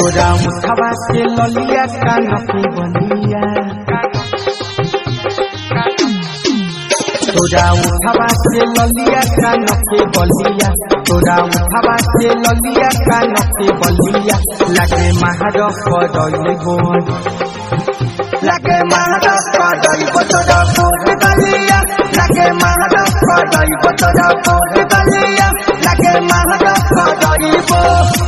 तोरा उठवा के ललिया कान के बलिया तोरा उठवा के ललिया कान के बलिया तोरा उठवा के ललिया कान के बलिया लगे महारत करइबो लगे महारत करइबो तोरा बोल बलिया लगे महारत करइबो तोरा बोल बलिया लगे महारत करइबो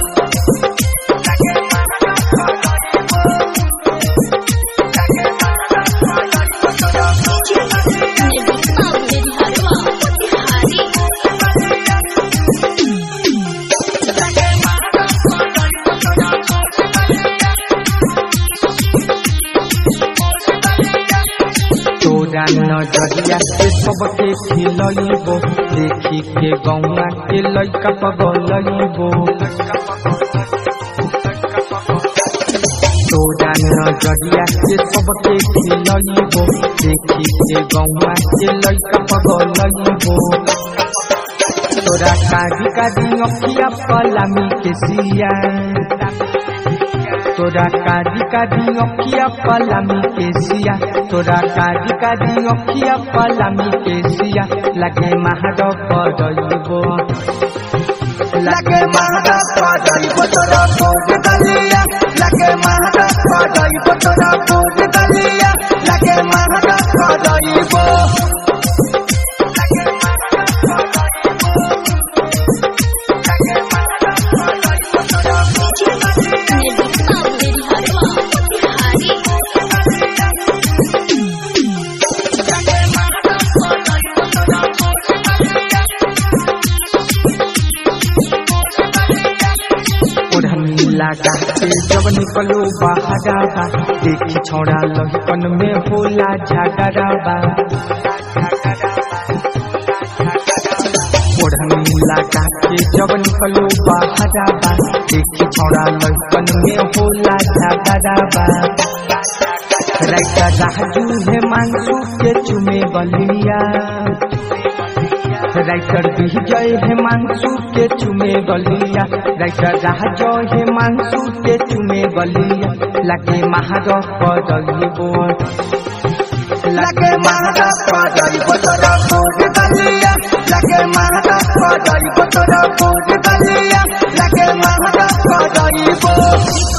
तोरा नजरिया से सबके खिलइबो देखी के गौवा के लइका पगलइबो तोरा नजरिया से सबके खिलइबो देखी के गौवा के लइका पगलइबो तोरा काजी काजी अखिया पलामी के सिया तोरा काजी काजी अखिया पलामी के सिया तोरा काजी काजी अखिया पलामी के सिया लगे महारत करइबो लगे महारत करइबो तोरा बोल बलिया लगे महारत करइबो तोरा बोल बलिया लगे महारत करइबो लगा के जब निकलो बाहराबा देखी छोड़ा लहिकन में होला झगड़ाबा ओढ़नी लगा के जब निकलो बाहराबा देखी छोड़ा लहिकन में होला झगड़ाबा राइता राजू है मांसू के चुमे बलिया राइटर विजय हिमांशु के चुमे गलिया राइटर राजो हिमांशु के चुमे गलिया लगे महारत करइबो लगे महारत करइबो तोरा बोल बलिया लगे महारत करइबो तोरा बोल बलिया लगे महारत करइबो।